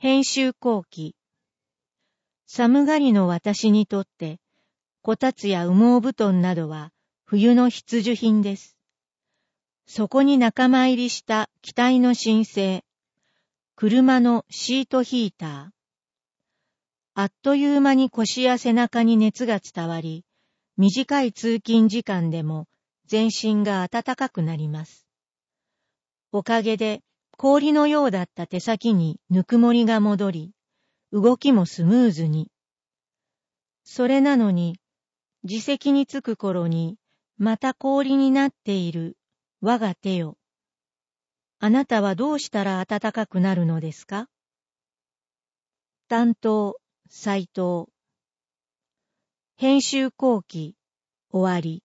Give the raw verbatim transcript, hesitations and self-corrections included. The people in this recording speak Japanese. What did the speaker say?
編集後期。寒がりの私にとって、こたつや羽毛布団などは冬の必需品です。そこに仲間入りした機体の新星、車のシートヒーター。あっという間に腰や背中に熱が伝わり、短い通勤時間でも全身が暖かくなります。おかげで氷のようだった手先にぬくもりが戻り、動きもスムーズに。それなのに、自席に着く頃にまた氷になっている我が手よ。あなたはどうしたら暖かくなるのですか？担当、斉藤。編集後期、終わり。